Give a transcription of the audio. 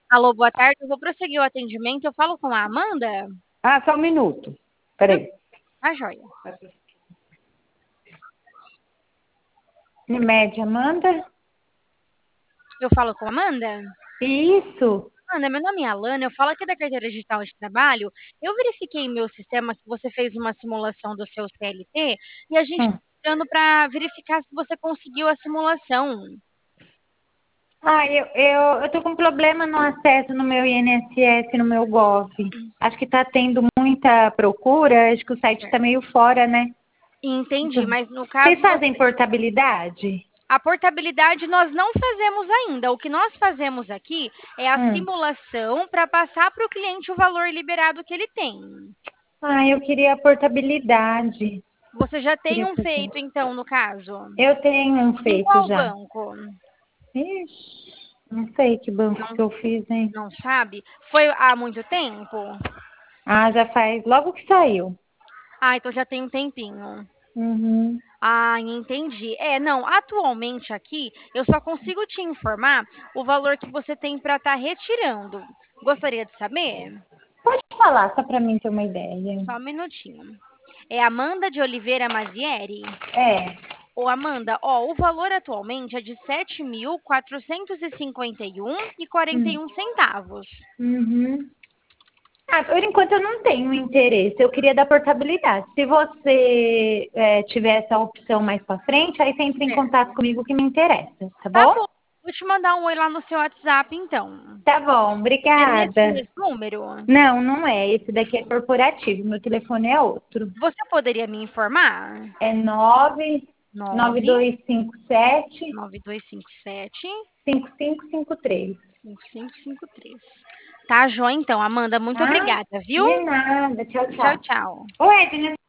Alô, boa tarde. Eu vou prosseguir o atendimento. Eu falo com a Amanda? Ah, só um minuto. Peraí. Tá joia. Unimed, Amanda? Eu falo com a Amanda? Isso. Amanda, meu nome é Alana. Eu falo aqui da carteira digital de trabalho. Eu verifiquei em meu sistema que você fez uma simulação do seu CLT e a gente está Hum. ligando para verificar se você conseguiu a simulação. Eu tô com problema no acesso no meu INSS, no meu Gov. Acho que tá tendo muita procura, acho que o site tá Certo. meio fora, né? Entendi, Então, mas no vocês caso fazem você... portabilidade? A portabilidade nós não fazemos ainda. O que nós fazemos aqui é a Hum. simulação para passar para o cliente o valor liberado que ele tem. Eu queria a portabilidade. Você já tem Queria um fazer. feito, então, no caso? Eu tenho um Em feito qual já. banco? Ixi, não sei que banco Não, que eu fiz, hein? não sabe? Foi há muito tempo? Já faz, logo que saiu. Ah, então já tem um tempinho. Uhum. Ah, entendi. Não, atualmente aqui eu só consigo te informar o valor que você tem para estar retirando. Gostaria de saber? Pode falar, só para mim ter uma ideia. Só um minutinho. É Amanda de Oliveira Mazieri? É. Ô, Amanda, ó, o valor atualmente é de 7.451,41 centavos. Uhum. Por enquanto eu não tenho interesse. Eu queria da portabilidade. Se você tiver essa opção mais para frente, aí você entra em contato Certo. comigo que me interessa, tá Tá bom? bom. Vou te mandar um oi lá no seu WhatsApp, então. Tá bom, É nesse obrigada. mesmo número? Não, não é. Esse daqui é corporativo. Meu telefone é outro. Você poderia me informar? É 99257 99257 5553. 5553. Tá, joia, então, Amanda. Muito Tá? obrigada, viu? De nada. Tchau, Tchau, tchau. tchau. Ô, Edna,